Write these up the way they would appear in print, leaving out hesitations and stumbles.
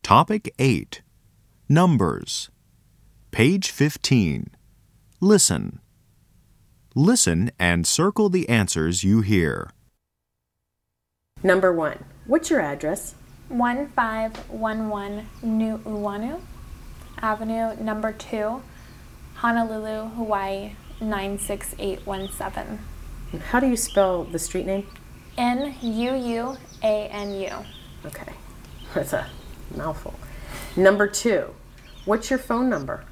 Topic 8. Numbers. Page 15. Listen. Listen and circle the answers you hear. Number 1. What's your address? 1511 Nu'uanu Avenue, number 2, Honolulu, Hawaii, 96817. How do you spell the street name? Nuuanu. Okay, that's a mouthful. Number 2. What's your phone number?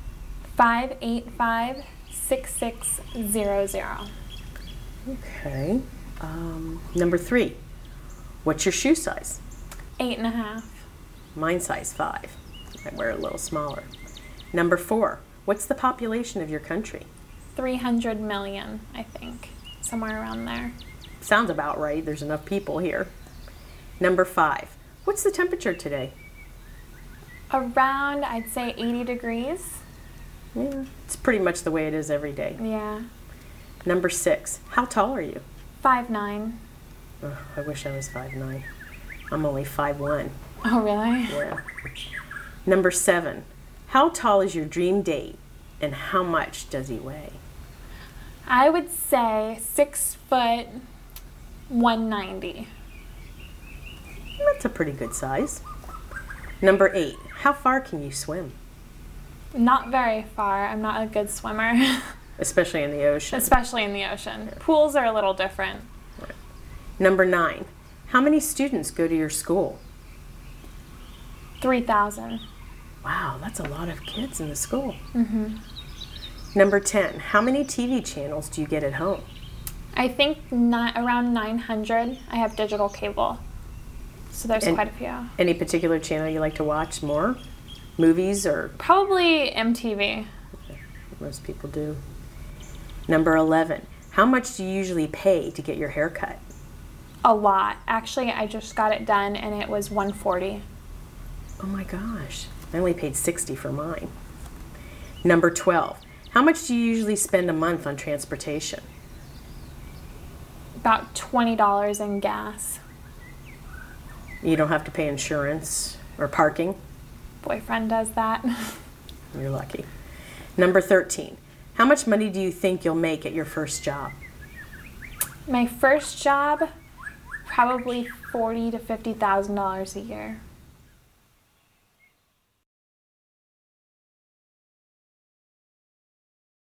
585-6600. Okay. Number 3. What's your shoe size? 8.5. Mine's size 5. I wear a little smaller. Number 4. What's the population of your country? 300 million, I think. Somewhere around there. Sounds about right. There's enough people here. Number 5. What's the temperature today? Around, I'd say 80 degrees. Yeah, it's pretty much the way it is every day. Yeah. Number 6. How tall are you? 5'9". Oh, I wish I was 5'9". I'm only 5'1". Oh, really? Yeah. Number 7. How tall is your dream date and how much does he weigh? I would say 6 foot 190. That's a pretty good size. Number 8. How far can you swim? Not very far. I'm not a good swimmer. Especially in the ocean. Especially in the ocean. Pools are a little different. Right. Number 9. How many students go to your school? 3,000. Wow, that's a lot of kids in the school. Mm-hmm. Number 10. How many TV channels do you get at home? I think around 900. I have digital cable. So there's quite a few. Any particular channel you like to watch more? Movies or? Probably MTV. Okay. Most people do. Number 11. How much do you usually pay to get your hair cut? A lot. Actually, I just got it done and it was $140. Oh my gosh. I only paid $60 for mine. Number 12. How much do you usually spend a month on transportation? About $20 in gas. You don't have to pay insurance or parking? Boyfriend does that. You're lucky. Number 13. How much money do you think you'll make at your first job? My first job, probably $40,000 to $50,000 a year.